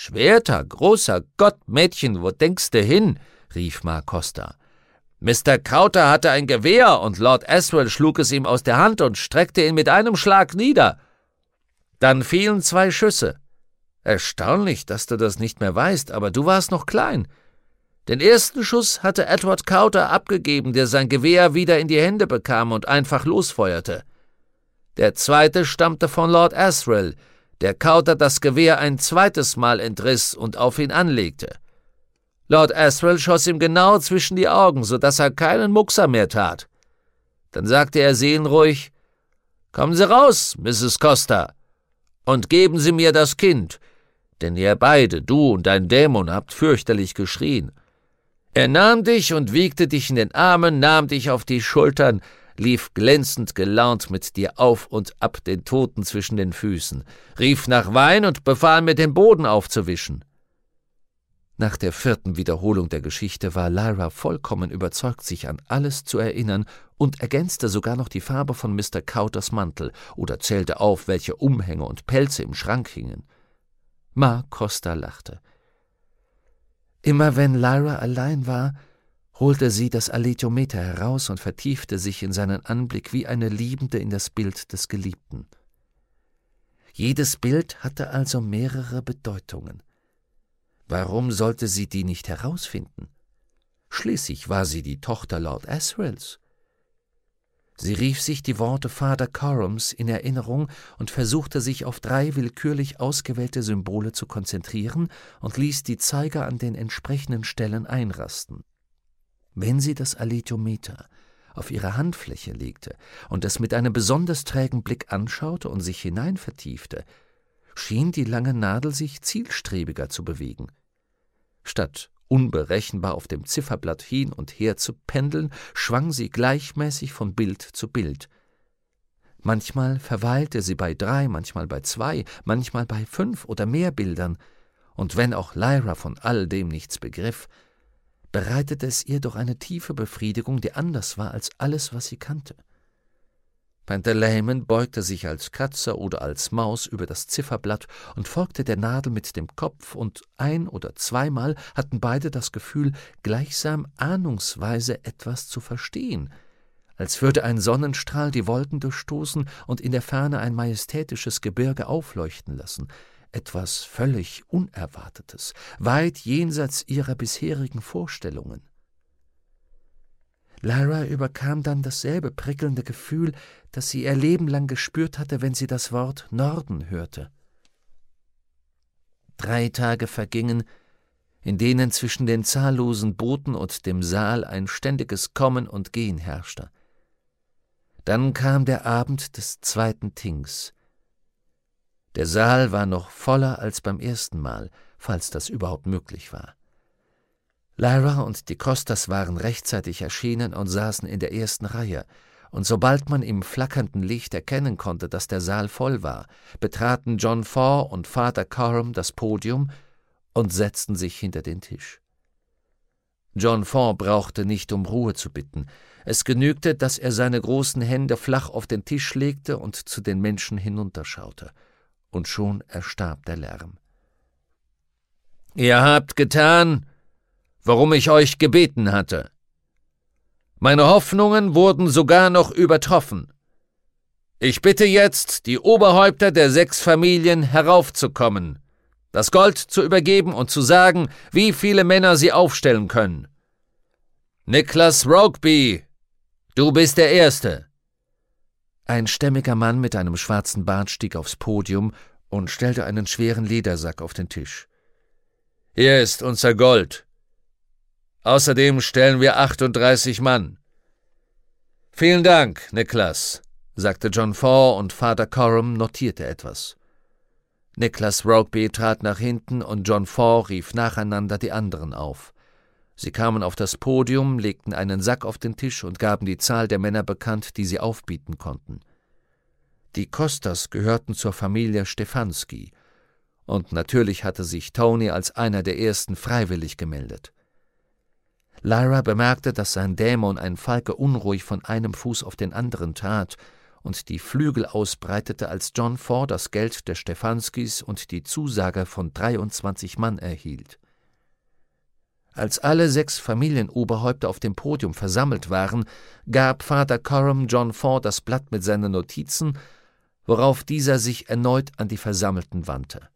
»Schwerter, großer Gott, Mädchen, wo denkst du hin?« rief Ma Costa. »Mr. Kauter hatte ein Gewehr und Lord Asriel schlug es ihm aus der Hand und streckte ihn mit einem Schlag nieder. Dann fielen 2 Schüsse. Erstaunlich, dass du das nicht mehr weißt, aber du warst noch klein. Den ersten Schuss hatte Edward Kauter abgegeben, der sein Gewehr wieder in die Hände bekam und einfach losfeuerte. Der zweite stammte von Lord Asriel, der Kauter das Gewehr ein zweites Mal entriss und auf ihn anlegte. Lord Asriel schoss ihm genau zwischen die Augen, so dass er keinen Muckser mehr tat. Dann sagte er seelenruhig, »Kommen Sie raus, Mrs. Costa, und geben Sie mir das Kind, denn ihr beide, du und dein Dämon, habt fürchterlich geschrien. Er nahm dich und wiegte dich in den Armen, nahm dich auf die Schultern, lief glänzend gelaunt mit dir auf und ab, den Toten zwischen den Füßen, rief nach Wein und befahl mir, den Boden aufzuwischen.« Nach der 4. Wiederholung der Geschichte war Lyra vollkommen überzeugt, sich an alles zu erinnern und ergänzte sogar noch die Farbe von Mr. Kauters Mantel oder zählte auf, welche Umhänge und Pelze im Schrank hingen. Ma Costa lachte. Immer wenn Lyra allein war, holte sie das Alethiometer heraus und vertiefte sich in seinen Anblick wie eine Liebende in das Bild des Geliebten. Jedes Bild hatte also mehrere Bedeutungen. Warum sollte sie die nicht herausfinden? Schließlich war sie die Tochter Lord Asriels. Sie rief sich die Worte Father Corums in Erinnerung und versuchte sich auf 3 willkürlich ausgewählte Symbole zu konzentrieren und ließ die Zeiger an den entsprechenden Stellen einrasten. Wenn sie das Alethiometer auf ihre Handfläche legte und es mit einem besonders trägen Blick anschaute und sich hinein vertiefte, schien die lange Nadel sich zielstrebiger zu bewegen. Statt unberechenbar auf dem Zifferblatt hin und her zu pendeln, schwang sie gleichmäßig von Bild zu Bild. Manchmal verweilte sie bei 3, manchmal bei 2, manchmal bei 5 oder mehr Bildern, und wenn auch Lyra von all dem nichts begriff, bereitete es ihr doch eine tiefe Befriedigung, die anders war als alles, was sie kannte. Pantaleimon beugte sich als Katze oder als Maus über das Zifferblatt und folgte der Nadel mit dem Kopf, und 1- oder 2-mal hatten beide das Gefühl, gleichsam ahnungsweise etwas zu verstehen, als würde ein Sonnenstrahl die Wolken durchstoßen und in der Ferne ein majestätisches Gebirge aufleuchten lassen, etwas völlig Unerwartetes, weit jenseits ihrer bisherigen Vorstellungen. Lyra überkam dann dasselbe prickelnde Gefühl, das sie ihr Leben lang gespürt hatte, wenn sie das Wort Norden hörte. 3 Tage vergingen, in denen zwischen den zahllosen Booten und dem Saal ein ständiges Kommen und Gehen herrschte. Dann kam der Abend des 2. Tings. Der Saal war noch voller als beim ersten Mal, falls das überhaupt möglich war. Lyra und die Costas waren rechtzeitig erschienen und saßen in der ersten Reihe, und sobald man im flackernden Licht erkennen konnte, dass der Saal voll war, betraten John Fore und Father Coram das Podium und setzten sich hinter den Tisch. John Fore brauchte nicht um Ruhe zu bitten. Es genügte, dass er seine großen Hände flach auf den Tisch legte und zu den Menschen hinunterschaute, und schon erstarb der Lärm. »Ihr habt getan, worum ich euch gebeten hatte. Meine Hoffnungen wurden sogar noch übertroffen. Ich bitte jetzt die Oberhäupter der 6 Familien heraufzukommen, das Gold zu übergeben und zu sagen, wie viele Männer sie aufstellen können. Nicholas Rokeby, du bist der Erste.« Ein stämmiger Mann mit einem schwarzen Bart stieg aufs Podium und stellte einen schweren Ledersack auf den Tisch. »Hier ist unser Gold. Außerdem stellen wir 38 Mann.« »Vielen Dank, Nicholas«, sagte John Fore, und Father Coram notierte etwas. Nicholas Rokeby trat nach hinten und John Fore rief nacheinander die anderen auf. Sie kamen auf das Podium, legten einen Sack auf den Tisch und gaben die Zahl der Männer bekannt, die sie aufbieten konnten. Die Costas gehörten zur Familie Stefanski, und natürlich hatte sich Tony als einer der ersten freiwillig gemeldet. Lyra bemerkte, dass sein Dämon, ein Falke, unruhig von einem Fuß auf den anderen trat und die Flügel ausbreitete, als John Ford das Geld der Stefanskis und die Zusage von 23 Mann erhielt. Als alle 6 Familienoberhäupter auf dem Podium versammelt waren, gab Vater Coram John Ford das Blatt mit seinen Notizen, worauf dieser sich erneut an die Versammelten wandte.